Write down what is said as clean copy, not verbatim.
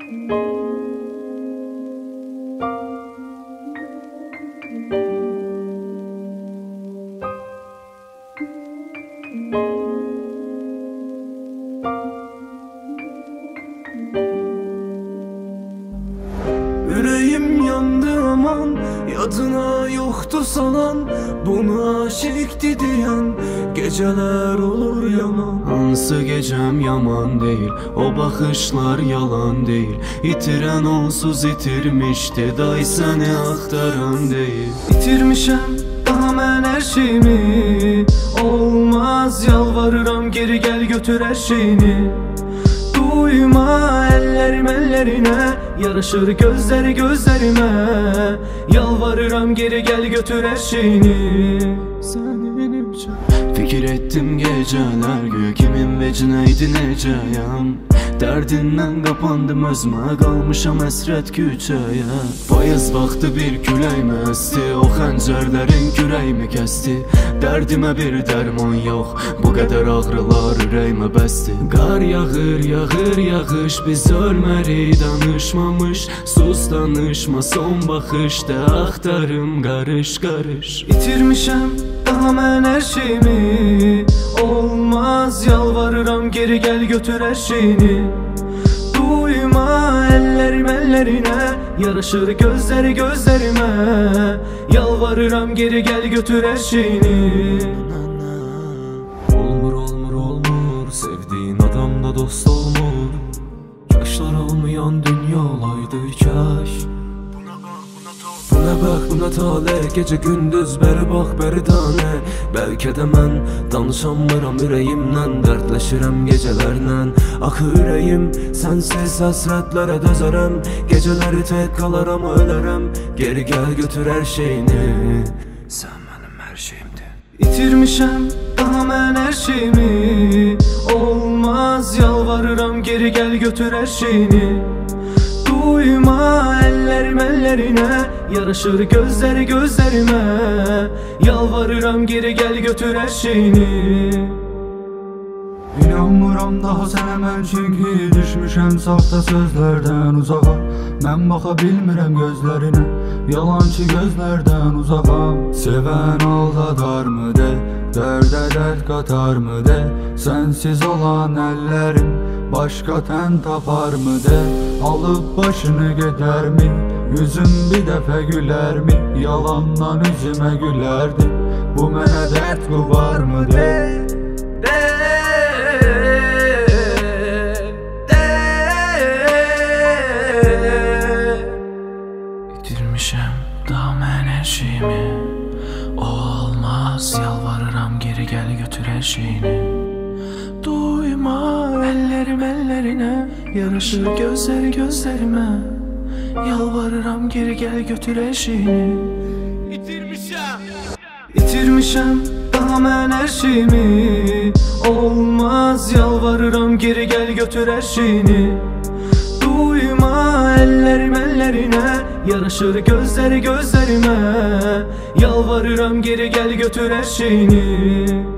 Yüreğim yandı aman, yadına yoktu salan, buna aşıktı diyen geceler olur yaman. Hansı gecem yaman değil, o bakışlar yalan değil. İtiren onsuz itirmişti, day seni aktaran değil. İtirmişem daha mən her şeyimi, olmaz yalvarıram geri gel götür her şeyini. Duyma ellerim ellerine, yaraşır gözleri gözlerime. Yalvarıram geri gel götür her şeyini. Senin için Fikir ettim geceler, güya kimin vecineydi necəyəm. Dərdindən qapandım özümə, qalmışam əsrət küçəyə. Payız vaxtı bir külək məsti, o xəncərlərin kürəyimi kəsti. Dərdimə bir dərman yox, bu qədər ağrılar ürəyimə bəsti. Qar yağır, yağır, yağış, biz ölmərik danışmamış. Sus danışma, son baxışda axtarım qarış qarış. İtirmişem daha mən her şeyimi, olmaz yalvarıram geri gel götür her şeyini. Duyma ellerim ellerine, yaraşır gözleri gözlerime. Yalvarıram geri gel götür her şeyini. Olmur olmur olmur, sevdiğin adamla dost olmur. Yaşlar olmayan dünya olaydı kaş. Buna bak buna tale, gece gündüz beri bak beri tane. Belki de mən danışamıram ürəyimdən, dərdləşirəm gecelərlə. Axı ürəyim sensiz həsrətlərə dözərəm. Geceləri tek qalaram ölərəm, geri gel götür her şeyini. Sen benim her şeyimdin. İtirmişəm daha mən her şeyimi, olmaz yalvarıram geri gel götür her şeyini. Duyma ellerim ellerine, yaraşır gözleri gözlerime. Yalvarıram geri gel götür her şeyini. İnanmıram daha sənə mən, çünki düşmüşəm saxta sözlərdən uzağa. Mən baxa bilmirəm gözlərinə, yalançı gözlərdən uzağam. Sevən aldadarmı de, dərdə dərd qatarmı de. Sənsiz olan əllərim başqa tən taparmı de. Alıb başını gedərmi, yüzüm bir dəfə gülərmi. Yalandan üzümə gülərdi, bu mənə dərd qubarmı de. İtirmişəm daha mən hər şeyimi, o olmaz yalvarıram geri gel götür her şeyini. Duyma ellerim ellerine, yaraşır gözleri gözlerime. Yalvarıram geri gel götür her şeyini. İtirmişem daha mən her şeyimi, olmaz yalvarıram geri gel götür her şeyini. Duyma ellerim ellerine, yaraşır gözleri gözlerime. Yalvarıram geri gel götür her şeyini.